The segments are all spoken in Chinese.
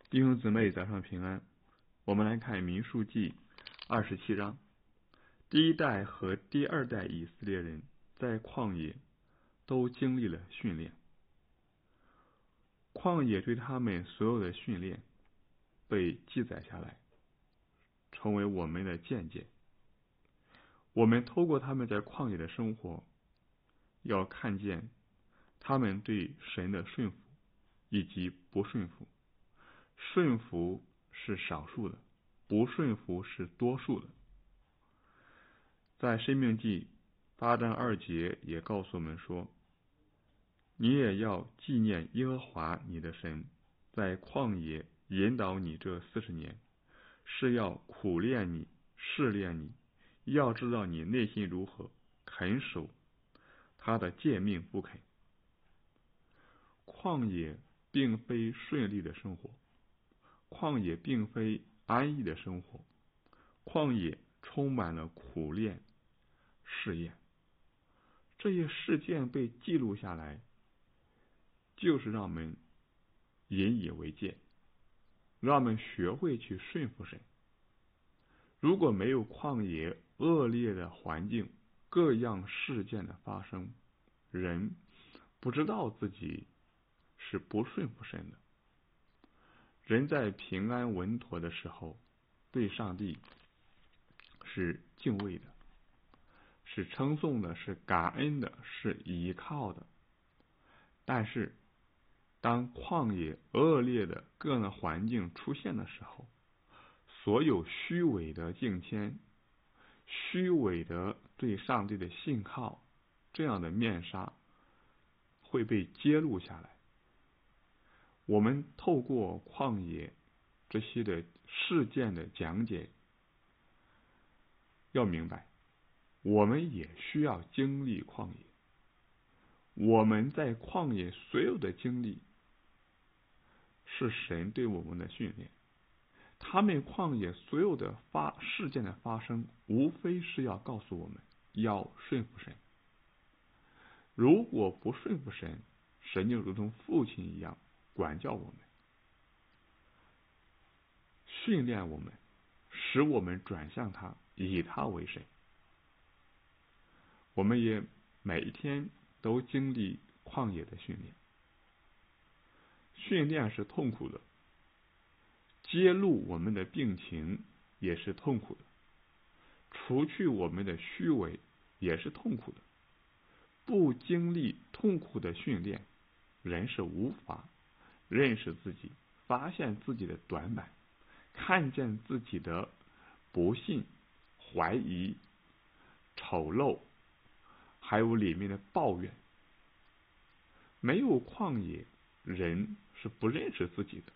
弟兄姊妹，早上平安。我们来看民数记27章。第一代和第二代以色列人在旷野都经历了训练，旷野对他们所有的训练被记载下来，成为我们的见解。我们透过他们在旷野的生活，要看见他们对神的顺服以及不顺服。顺服是少数的，不顺服是多数的。在申命记8章2节也告诉我们说，你也要纪念耶和华你的神在旷野引导你这40年，是要苦练你，试炼你，要知道你内心如何，肯守他的诫命不肯。旷野并非顺利的生活，旷野并非安逸的生活，旷野充满了苦练试验。这些事件被记录下来，就是让我们引以为戒，让我们学会去顺服神。如果没有旷野恶劣的环境，各样事件的发生，人不知道自己是不顺服神的。人在平安稳妥的时候，对上帝是敬畏的，是称颂的，是感恩的，是依靠的。但是当旷野恶劣的各样的环境出现的时候，所有虚伪的敬谦，虚伪的对上帝的信靠，这样的面纱会被揭露下来。我们透过旷野这些的事件的讲解，要明白我们也需要经历旷野。我们在旷野所有的经历是神对我们的训练，他们旷野所有的事件的发生，无非是要告诉我们要顺服神。如果不顺服神，神就如同父亲一样管教我们，训练我们，使我们转向他，以他为神。我们也每一天都经历旷野的训练，训练是痛苦的，揭露我们的病情也是痛苦的，除去我们的虚伪也是痛苦的。不经历痛苦的训练，人是无法认识自己，发现自己的短板，看见自己的不幸、怀疑、丑陋，还有里面的抱怨。没有旷野，人是不认识自己的。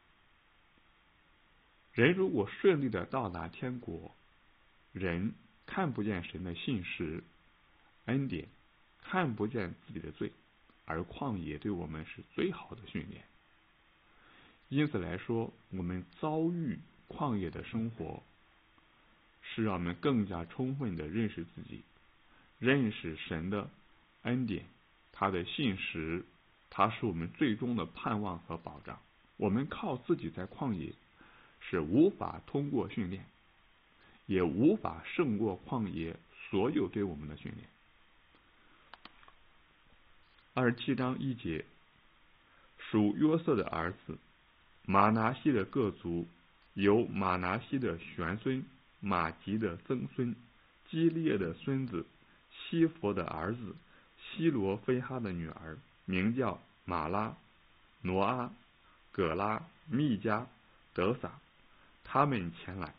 人如果顺利的到达天国，人看不见神的信实恩典，看不见自己的罪，而旷野对我们是最好的训练。因此来说，我们遭遇旷野的生活，是让我们更加充分的认识自己，认识神的恩典，他的信实，他是我们最终的盼望和保障。我们靠自己在旷野是无法通过训练，也无法胜过旷野所有对我们的训练。27章1节，属约瑟的儿子玛拿西的各族，有玛拿西的玄孙，马吉的曾孙，基列的孙子，西弗的儿子，希罗非哈的女儿，名叫马拉、挪阿、葛拉、密加、德撒，他们前来。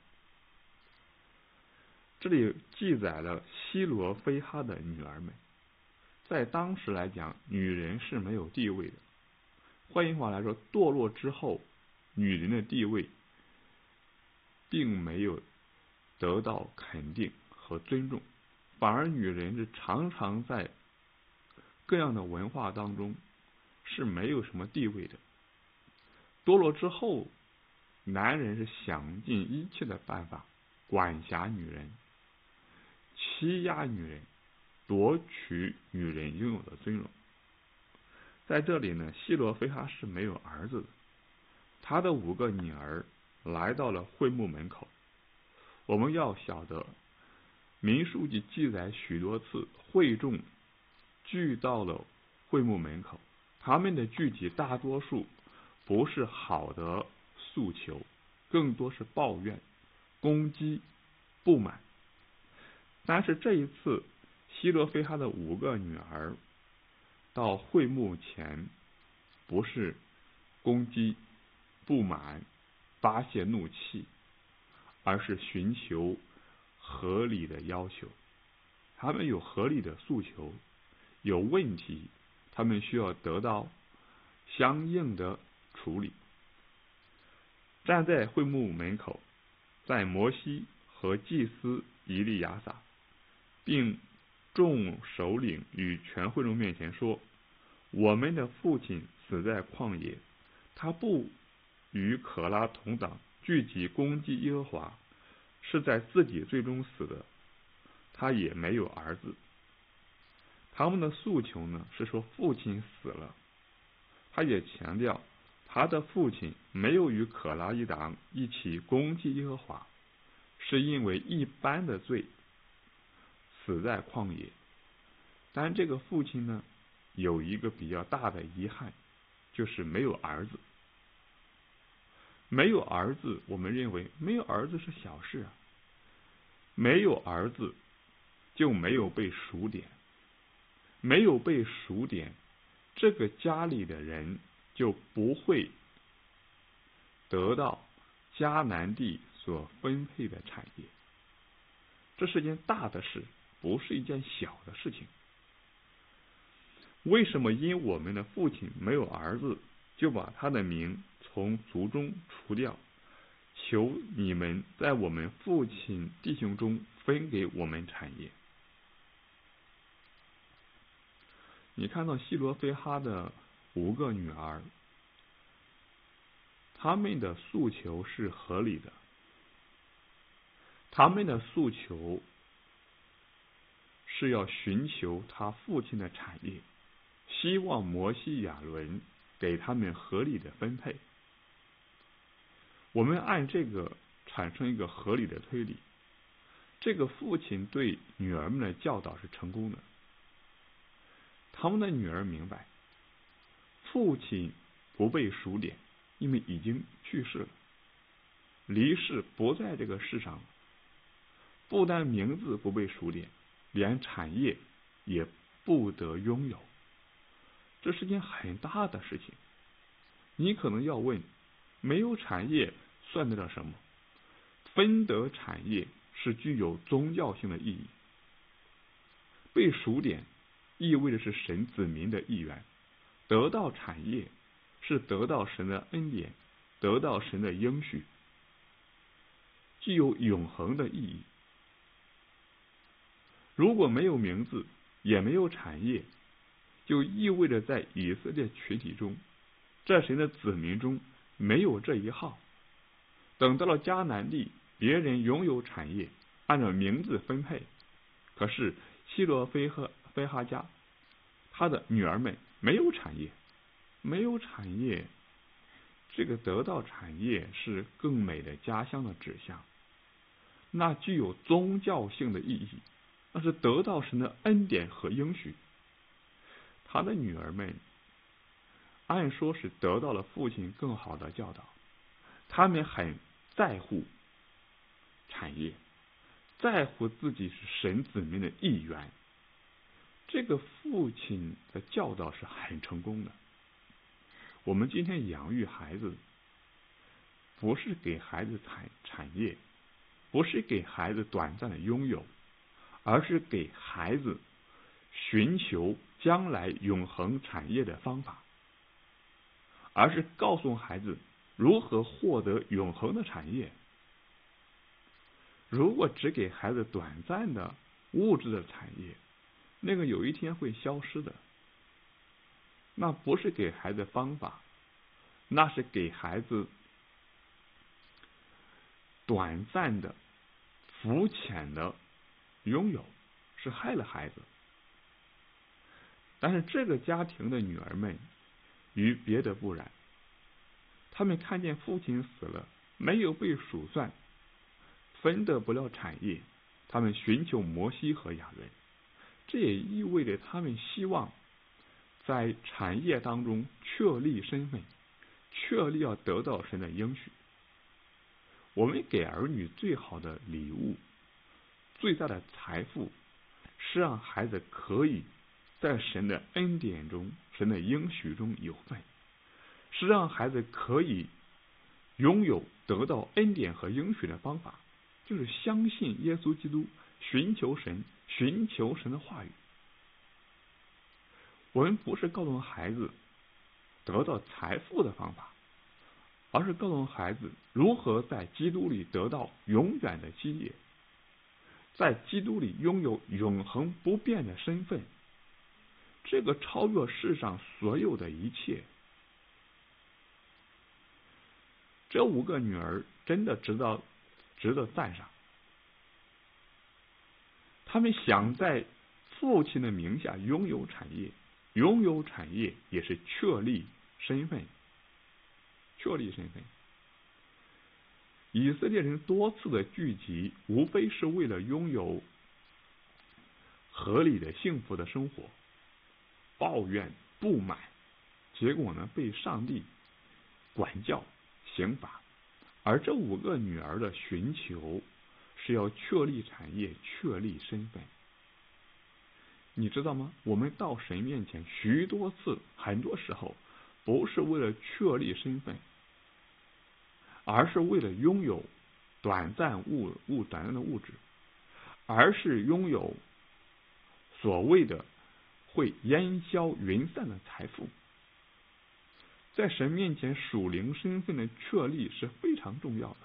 这里记载了希罗非哈的女儿们。在当时来讲，女人是没有地位的。换句话来说，堕落之后，女人的地位并没有得到肯定和尊重，反而女人是常常在各样的文化当中是没有什么地位的。堕落之后，男人是想尽一切的办法管辖女人，欺压女人，夺取女人拥有的尊荣。在这里呢，希罗非哈是没有儿子的， 他的5个女儿来到了会幕门口。我们要晓得，民数记记载许多次会众聚到了会幕门口，他们的聚集大多数不是好的诉求，更多是抱怨、攻击、不满。但是这一次，希罗非哈的5个女儿到会幕前，不是攻击、不满、发泄怒气，而是寻求合理的要求。他们有合理的诉求，有问题，他们需要得到相应的处理。站在会幕门口，在摩西和祭司以利亚撒并众首领与全会众面前说：我们的父亲死在旷野，他不与可拉同党聚集攻击耶和华，是在自己罪中死的，他也没有儿子。他们的诉求呢，是说父亲死了。他也强调他的父亲没有与可拉一党一起攻击耶和华，是因为一般的罪死在旷野。但这个父亲呢，有一个比较大的遗憾，就是没有儿子。没有儿子，我们认为没有儿子是小事啊，没有儿子就没有被数点，没有被数点，这个家里的人就不会得到迦南地所分配的产业。这是件大的事，不是一件小的事情。为什么因我们的父亲没有儿子，就把他的名从族中除掉？求你们在我们父亲弟兄中分给我们产业。你看到希罗非哈的5个女儿，他们的诉求是合理的，他们的诉求是要寻求他父亲的产业，希望摩西亚伦给他们合理的分配。我们按这个产生一个合理的推理，这个父亲对女儿们的教导是成功的。他们的女儿明白，父亲不被数点，因为已经去世了，离世不在这个世上了。不但名字不被数点，连产业也不得拥有。这是件很大的事情。你可能要问，没有产业算得了什么？分得产业是具有宗教性的意义。被数点意味着是神子民的意愿，得到产业是得到神的恩典，得到神的应许，具有永恒的意义。如果没有名字，也没有产业，就意味着在以色列群体中，在神的子民中没有这一号。等到了迦南地，别人拥有产业，按照名字分配，可是希罗非哈家他的女儿们没有产业。没有产业，这个得到产业是更美的家乡的指向，那具有宗教性的意义，那是得到神的恩典和应许。他的女儿们按说是得到了父亲更好的教导，他们很在乎产业，在乎自己是神子民的一员。这个父亲的教导是很成功的。我们今天养育孩子，不是给孩子产业，不是给孩子短暂的拥有，而是给孩子寻求将来永恒产业的方法，而是告诉孩子如何获得永恒的产业。如果只给孩子短暂的物质的产业，那个有一天会消失的。那不是给孩子方法，那是给孩子短暂的、肤浅的拥有，是害了孩子。但是这个家庭的女儿们与别的不然， 他们看见父亲死了，没有被数算，分得不了产业，他们寻求摩西和亚伦。这也意味着他们希望在产业当中确立身份，确立要得到神的应许。我们给儿女最好的礼物，最大的财富，是让孩子可以在神的恩典中、神的应许中有份，是让孩子可以拥有得到恩典和应许的方法，就是相信耶稣基督，寻求神，寻求神的话语。我们不是告诉孩子得到财富的方法，而是告诉孩子如何在基督里得到永远的基业，在基督里拥有永恒不变的身份，这个超越世上所有的一切。这5个女儿真的值得赞赏，他们想在父亲的名下拥有产业，拥有产业也是确立身份。以色列人多次的聚集，无非是为了拥有合理的幸福的生活，抱怨不满，结果呢被上帝管教刑罚。而这5个女儿的寻求是要确立产业，确立身份。你知道吗？我们到神面前许多次，很多时候不是为了确立身份，而是为了拥有短暂的物质，而是拥有所谓的会烟消云散的财富。在神面前属灵身份的确立是非常重要的。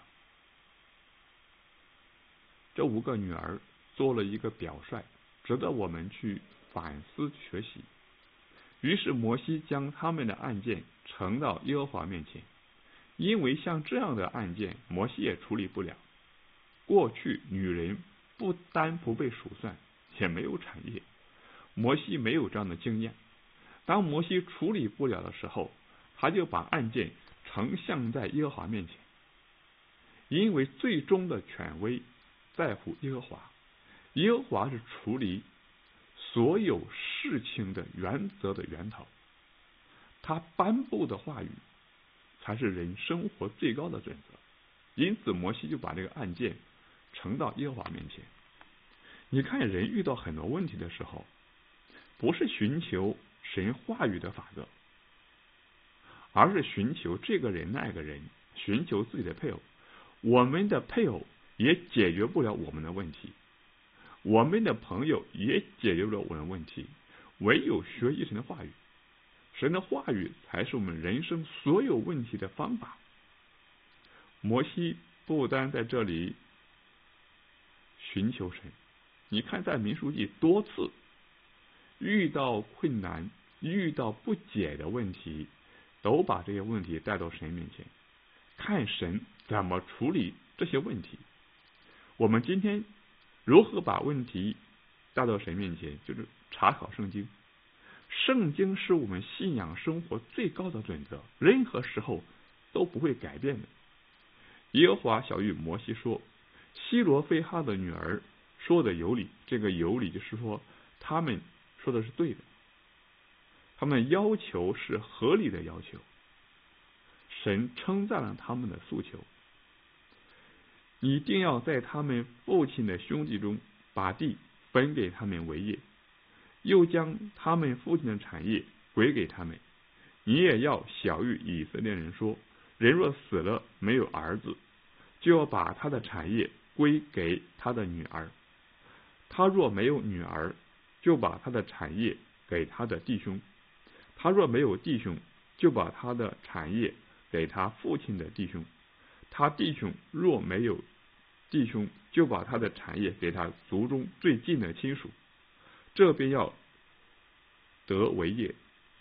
这5个女儿做了一个表率，值得我们去反思学习。于是摩西将他们的案件呈到耶和华面前，因为像这样的案件摩西也处理不了。过去女人不单不被数算，也没有产业，摩西没有这样的经验。当摩西处理不了的时候，他就把案件呈现在耶和华面前，因为最终的权威在乎耶和华，耶和华是处理所有事情的原则的源头，他颁布的话语才是人生活最高的准则。因此摩西就把这个案件呈到耶和华面前。你看，人遇到很多问题的时候，不是寻求神话语的法则，而是寻求这个人那个人，寻求自己的配偶。我们的配偶也解决不了我们的问题，我们的朋友也解决不了我们的问题，唯有学习神的话语。神的话语才是我们人生所有问题的方法。摩西不单在这里寻求神，你看在民数记多次遇到困难，遇到不解的问题，都把这些问题带到神面前，看神怎么处理这些问题。我们今天如何把问题带到神面前，就是查考圣经。圣经是我们信仰生活最高的准则，任何时候都不会改变的。耶和华晓谕摩西说，希罗非哈的女儿说的有理，这个有理就是说他们说的是对的，他们要求是合理的要求，神称赞了他们的诉求。你一定要在他们父亲的兄弟中把地分给他们为业，又将他们父亲的产业归给他们。你也要晓谕以色列人说，人若死了没有儿子，就要把他的产业归给他的女儿，他若没有女儿，就把他的产业给他的弟兄，他若没有弟兄，就把他的产业给他父亲的弟兄，他弟兄若没有弟兄，就把他的产业给他族中最近的亲属，这便要得为业。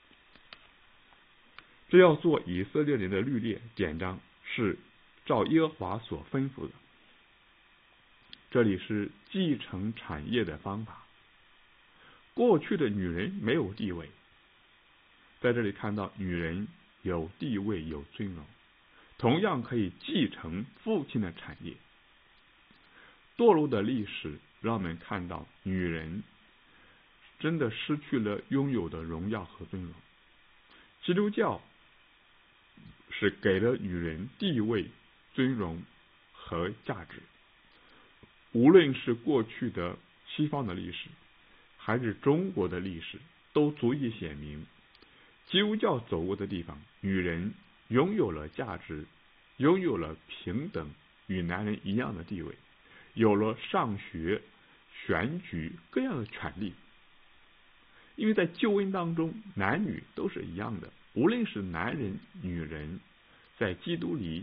这要做以色列人的律例典章，是照耶和华所吩咐的。这里是继承产业的方法。过去的女人没有地位，在这里看到女人有地位有尊荣。 同样可以继承父亲的产业。堕落的历史让我们看到，女人真的失去了拥有的荣耀和尊荣。基督教是给了女人地位、尊荣和价值。无论是过去的西方的历史，还是中国的历史，都足以显明，基督教走过的地方，女人拥有了价值，拥有了平等与男人一样的地位，有了上学、选举各样的权利。因为在救恩当中，男女都是一样的，无论是男人、女人，在基督里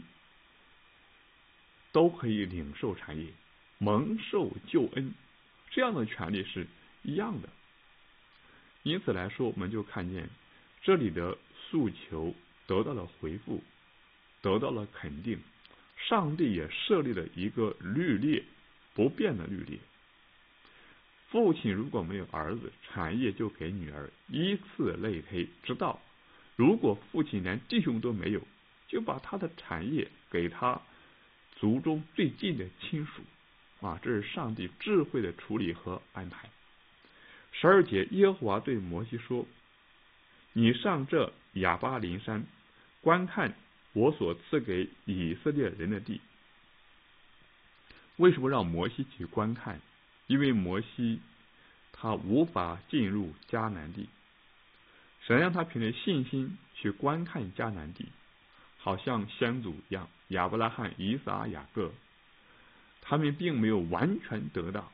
都可以领受产业，蒙受救恩，这样的权利是一样的。因此来说，我们就看见这里的诉求得到了回复，得到了肯定。上帝也设立了一个律例，不变的律例。父亲如果没有儿子，产业就给女儿，依次类推，直到如果父亲连弟兄都没有，就把他的产业给他族中最近的亲属。这是上帝智慧的处理和安排。12节，耶和华对摩西说：你上这亚巴琳山，观看我所赐给以色列人的地。为什么让摩西去观看？因为摩西他无法进入迦南地，神让他凭着信心去观看迦南地，好像先祖一样，亚伯拉罕、以撒、雅各，他们并没有完全得到，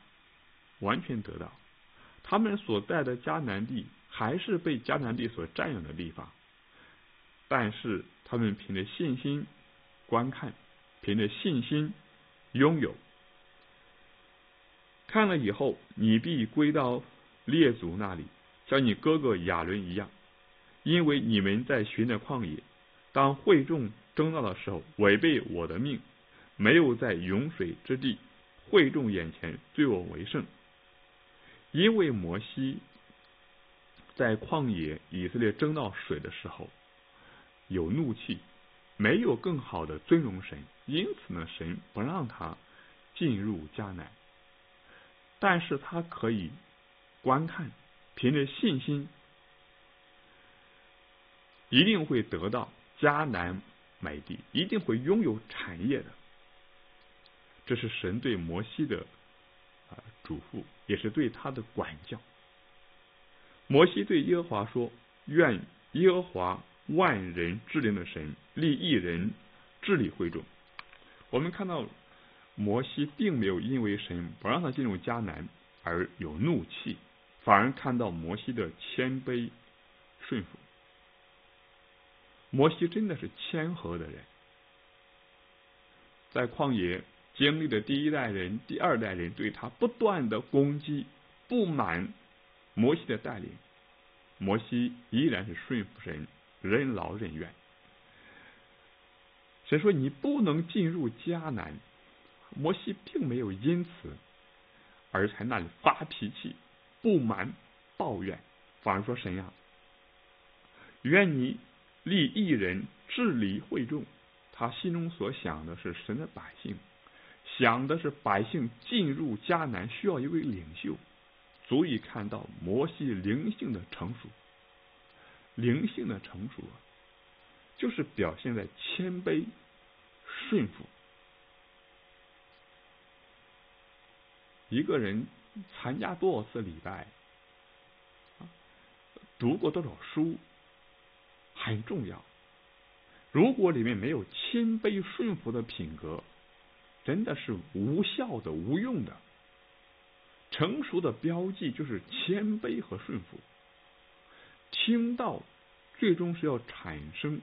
他们所在的迦南地还是被迦南地所占有的地方，但是他们凭着信心观看，凭着信心拥有。看了以后，你必归到列祖那里，像你哥哥亚伦一样，因为你们在寻的旷野，当会众争闹的时候，违背我的命，没有在涌水之地会众眼前对我为圣。因为摩西在旷野以色列争闹水的时候有怒气，没有更好的尊荣神，因此呢，神不让他进入迦南。但是他可以观看，凭着信心一定会得到迦南美地，一定会拥有产业的。这是神对摩西的嘱咐，也是对他的管教。摩西对耶和华说：愿耶和华万人之灵的神立一人治理会众。我们看到摩西并没有因为神不让他进入迦南而有怒气，反而看到摩西的谦卑顺服。摩西真的是谦和的人，在旷野经历的第一代人、第二代人对他不断的攻击、不满摩西的带领，摩西依然是顺服神，任劳任怨。神说你不能进入迦南，摩西并没有因此而在那里发脾气、不满、抱怨，反而说神啊，愿你立一人治理会众。他心中所想的是神的百姓，想的是百姓进入迦南需要一位领袖，足以看到摩西灵性的成熟。灵性的成熟就是表现在谦卑顺服。一个人参加多少次礼拜，读过多少书很重要。如果里面没有谦卑顺服的品格，真的是无效的、无用的。成熟的标记就是谦卑和顺服。听道最终是要产生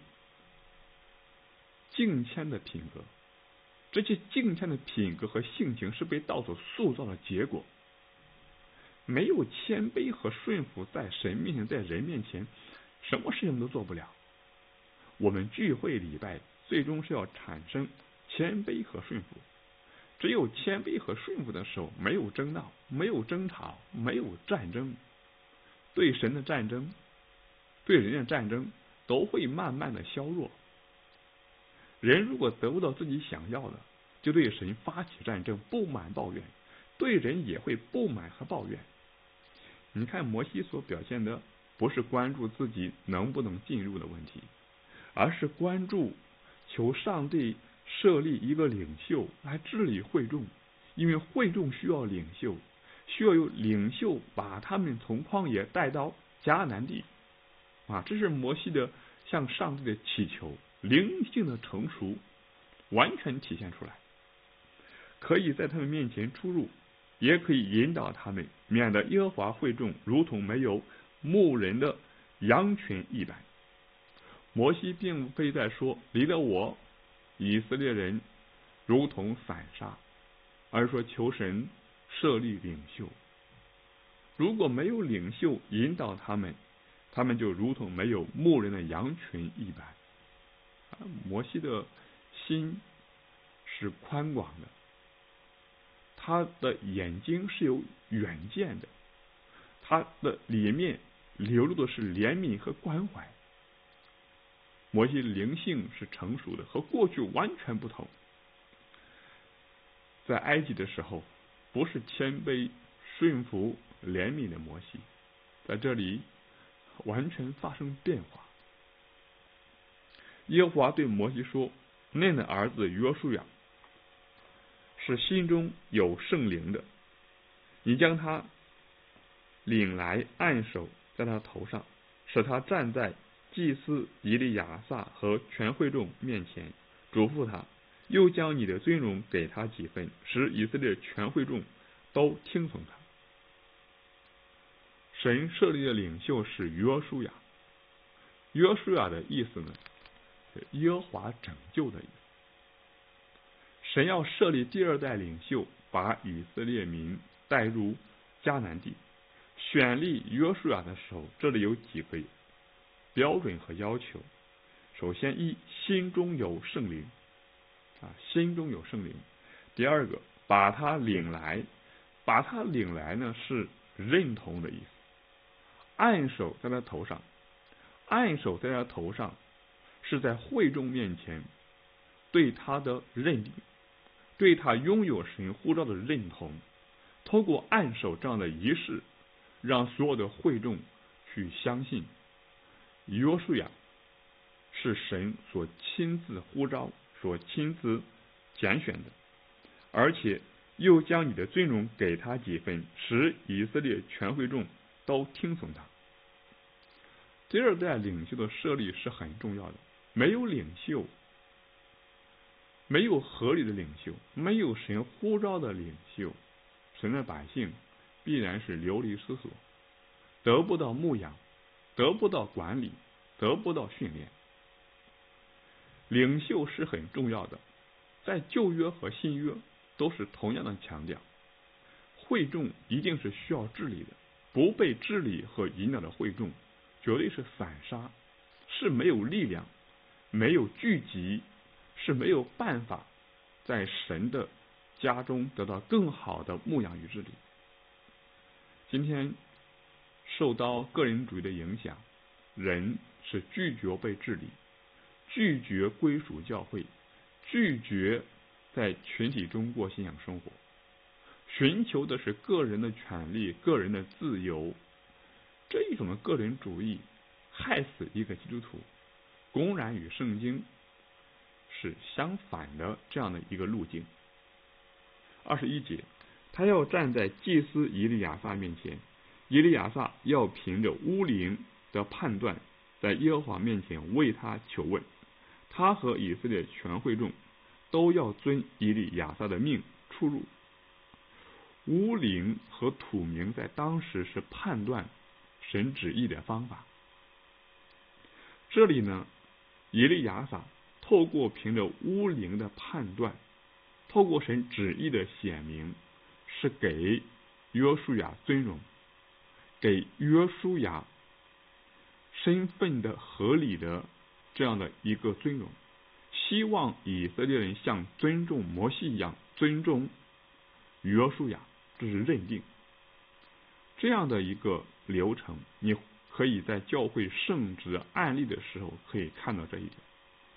敬谦的品格，这些敬谦的品格和性情是被道所塑造的结果。没有谦卑和顺服，在神面前，在人面前，什么事情都做不了。我们聚会礼拜最终是要产生谦卑和顺服。只有谦卑和顺服的时候，没有争闹，没有争吵，没有战争。对神的战争，对人的战争都会慢慢的削弱。 人如果得不到自己想要的，就对神发起战争，不满抱怨，对人也会不满和抱怨。你看摩西所表现的不是关注自己能不能进入的问题，而是关注求上帝设立一个领袖来治理会众，因为会众需要领袖，需要有领袖把他们从旷野带到迦南地这是摩西的向上帝的祈求，灵性的成熟完全体现出来，可以在他们面前出入，也可以引导他们，免得耶和华会众如同没有牧人的羊群一般。摩西并非在说离了我以色列人如同散沙，而是说求神设立领袖，如果没有领袖引导他们，他们就如同没有牧人的羊群一般。摩西的心是宽广的，他的眼睛是有远见的，他的里面流露的是怜悯和关怀。摩西灵性是成熟的，和过去完全不同。在埃及的时候，不是谦卑顺服怜悯的摩西，在这里完全发生变化。耶和华对摩西说，嫩的儿子约书亚是心中有圣灵的，你将他领来，按手在他头上，使他站在祭司以利亚撒和全会众面前，嘱咐他，又将你的尊荣给他几分，使以色列全会众都听从他。神设立的领袖是约书亚，约书亚的意思呢，是耶和华拯救的意思。神要设立第二代领袖，把以色列民带入迦南地。选立约书亚的时候，这里有几个标准和要求。首先，心中有圣灵心中有圣灵。第二个，把他领来，把他领来呢是认同的意思。按手在他头上，按手在他头上是在会众面前对他的认定，对他拥有神呼召的认同。通过按手这样的仪式，让所有的会众去相信约书亚是神所亲自呼召、所亲自拣选的，而且又将你的尊荣给他几分，使以色列全会众都听从他。第二代领袖的设立是很重要的，没有领袖，没有合理的领袖，没有神呼召的领袖，神的百姓必然是流离失所，得不到牧养，得不到管理，得不到训练。领袖是很重要的，在旧约和新约都是同样的强调，会众一定是需要治理的，不被治理和引导的会众绝对是散沙，是没有力量，没有聚集，是没有办法在神的家中得到更好的牧养与治理。今天受到个人主义的影响，人是拒绝被治理，拒绝归属教会，拒绝在群体中过信仰生活，寻求的是个人的权利、个人的自由。这一种的个人主义害死一个基督徒，公然与圣经是相反的这样的一个路径。21节，他要站在祭司以利亚撒面前，以利亚撒要凭着乌灵的判断，在耶和华面前为他求问。他和以色列全会众都要遵以利亚撒的命出入。乌灵和土明在当时是判断神旨意的方法。这里呢，以利亚撒透过凭着乌灵的判断，透过神旨意的显明，是给约书亚尊荣，给约书亚身份的合理的这样的一个尊荣，希望以色列人像尊重摩西一样尊重约书亚，这是认定。这样的一个流程，你可以在教会圣职案例的时候可以看到这一点。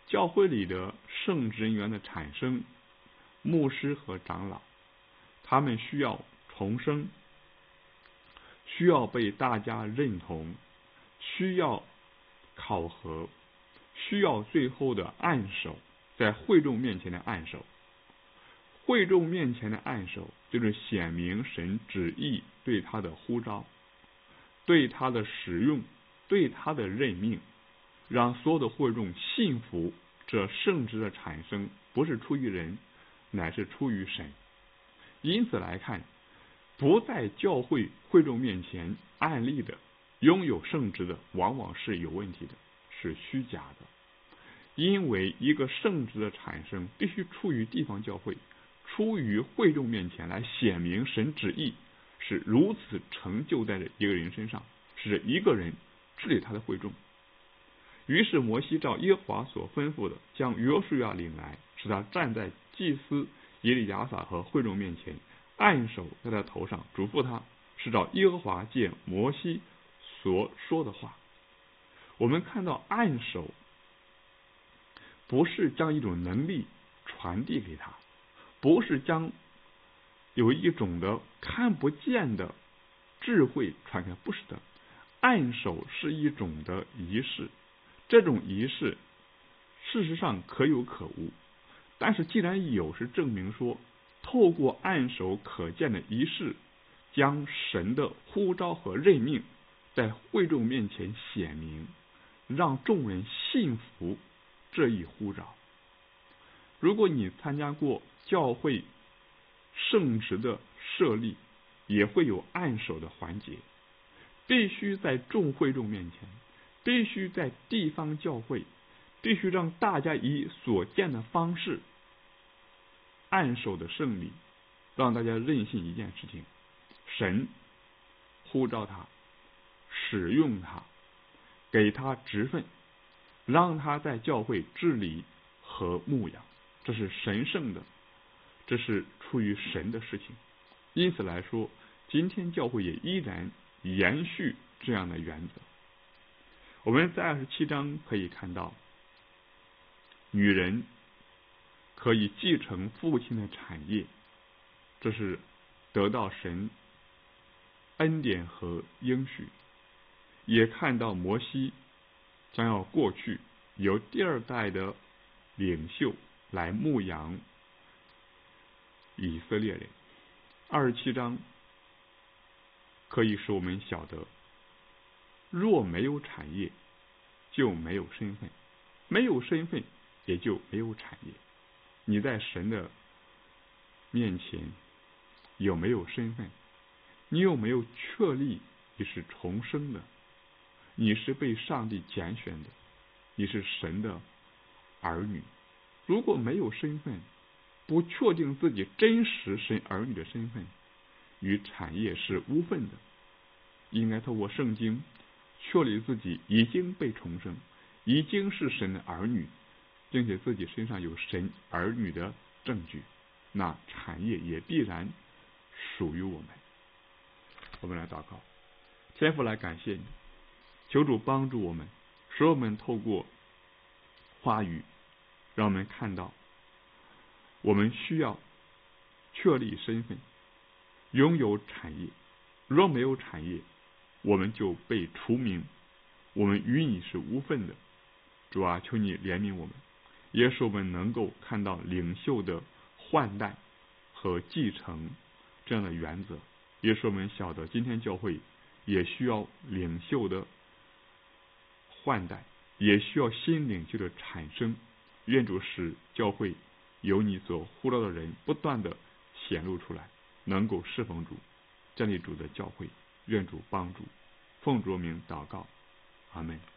教会里的圣职人员的产生，牧师和长老，他们需要重生，需要被大家认同，需要考核，需要最后的按手，在会众面前的按手。会众面前的按手，就是显明神旨意对他的呼召，对他的使用，对他的任命，让所有的会众信服这圣职的产生不是出于人，乃是出于神。因此来看，不在教会会众面前按立的拥有圣职的，往往是有问题的，是虚假的。因为一个圣职的产生必须出于地方教会，出于会众面前来显明神旨意是如此成就在这一个人身上，使一个人治理他的会众。于是摩西照耶和华所吩咐的，将约书亚领来，使他站在祭司以利亚撒和会众面前，按手在他头上，嘱咐他，是照耶和华借摩西所说的话。我们看到按手不是将一种能力传递给他，不是将有一种的看不见的智慧传开，不是的。按手是一种的仪式，这种仪式事实上可有可无，但是既然有，是证明说透过按手可见的仪式，将神的呼召和任命在会众面前显明，让众人信服这一呼召。如果你参加过教会圣职的设立，也会有按手的环节，必须在众会众面前，必须在地方教会，必须让大家以所见的方式按手的圣礼，让大家认信一件事情：神呼召他，使用他，给他职分，让他在教会治理和牧养，这是神圣的，这是出于神的事情。因此来说，今天教会也依然延续这样的原则。我们在27章可以看到，女人可以继承父亲的产业，这是得到神恩典和应许。也看到摩西将要过去，由第二代的领袖来牧养以色列人。27章可以使我们晓得，若没有产业，就没有身份，没有身份也就没有产业。你在神的面前有没有身份？你有没有确立你是重生的？你是被上帝拣选的，你是神的儿女。如果没有身份，不确定自己真实神儿女的身份，与产业是无分的。应该透过圣经确立自己已经被重生，已经是神的儿女，并且自己身上有神儿女的证据，那产业也必然属于我们。我们来祷告。天父，来感谢你，求主帮助我们，使我们透过话语让我们看到我们需要确立身份，拥有产业。若没有产业，我们就被除名，我们与你是无分的。主啊，求你怜悯我们，也使我们能够看到领袖的换代和继承这样的原则，也使我们晓得今天教会也需要领袖的换代，也需要新领袖的产生。愿主使教会由你所呼召的人不断的显露出来，能够侍奉主，建立主的教会。愿主帮助，奉主名祷告，阿们。